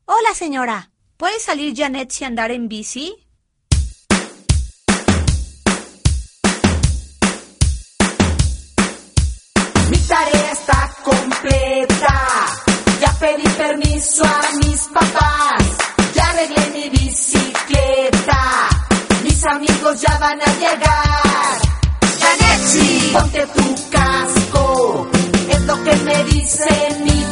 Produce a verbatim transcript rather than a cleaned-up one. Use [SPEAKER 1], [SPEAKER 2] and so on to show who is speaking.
[SPEAKER 1] Hola, señora. ¿Puede salir Janet y andar en bici?
[SPEAKER 2] Mi tarea está completa. Ya pedí permiso a mis papás. Ya arreglé mi bicicleta. Mis amigos ya van a llegar. Janet, sí, ponte tu casco. Es lo que me dice mi